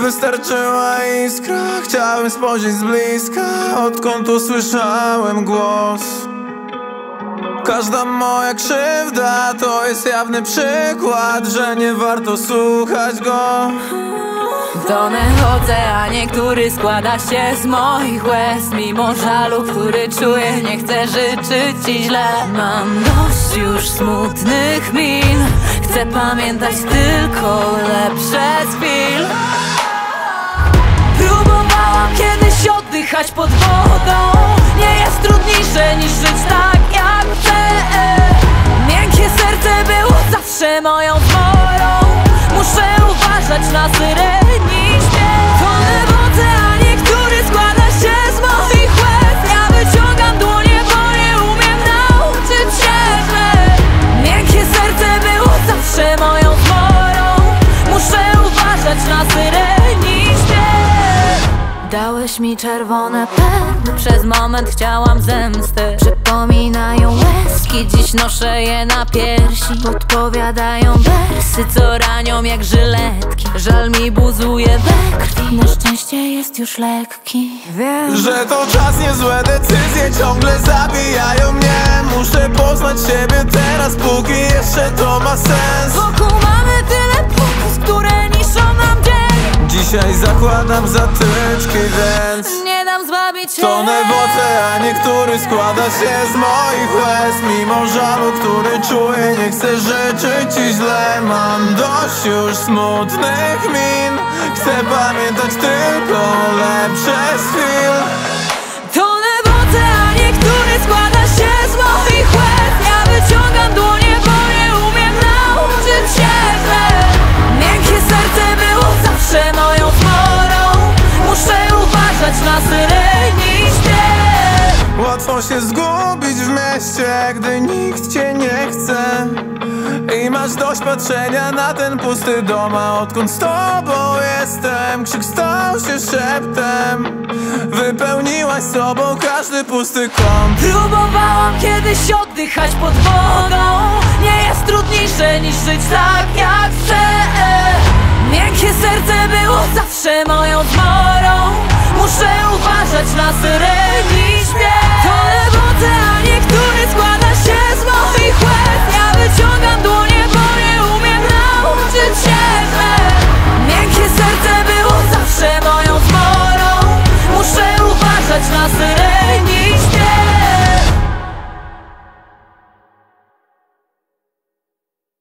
Wystarczyła iskra, chciałem spojrzeć z bliska, odkąd usłyszałem głos. Każda moja krzywda to jest jawny przykład, że nie warto słuchać go. W tonę chodzę, a niektóry składa się z moich łez. Mimo żalu, który czuję, nie chcę życzyć ci źle. Mam dość już smutnych min, chcę pamiętać tylko lepsze z chwil. Próbowałam kiedyś oddychać pod wodą. Nie jest trudniejsze niż żyć tak jak chcę. Miękkie serce było zawsze moją zmorą. Muszę uważać na syreni śpiew. Tonę w oceanie, który składa się z moich łez. Ja wyciągam dłonie, bo nie umiem nauczyć się, że miękkie serce było zawsze moją zmorą. Muszę uważać na syreni śpiew. Dałeś mi czerwone perły, przez moment chciałam zemsty. Przypominają łezki, dziś noszę je na piersi. Podpowiadają wersy, co ranią jak żyletki. Żal mi buzuje we krwi, na szczęście jest już lekki. Wiem, że to czas, niezłe decyzje ciągle zabijają mnie. Muszę poznać siebie teraz, póki jeszcze to ma sens. wokół mamy tyle pokus, które niszczą nam dzień. Dzisiaj zakładam zatyczki, więc nie dam zwabić się. tonę w oceanie, który składa się z moich łez. Mimo żalu, który czuję, nie chcę życzyć ci źle. Mam dość już smutnych min, chcę pamiętać tylko lepsze z chwil. Tonę w oceanie, który składa się z moich łez. Ja wyciągam dłonie, bo nie umiem nauczyć się, że miękkie serce było zawsze moją zmorą. Muszę uważać na syreni śpiew. Łatwo się zgubić w mieście, gdy nikt cię nie chce. I masz dość patrzenia na ten pusty dom, a odkąd z tobą jestem, krzyk stał się szeptem. Wypełniłaś sobą każdy pusty kąt. Próbowałam kiedyś oddychać pod wodą. Nie jest trudniejsze niż żyć tak jak chcę. Miękkie serce było zawsze moją zmorą. Muszę uważać na syreni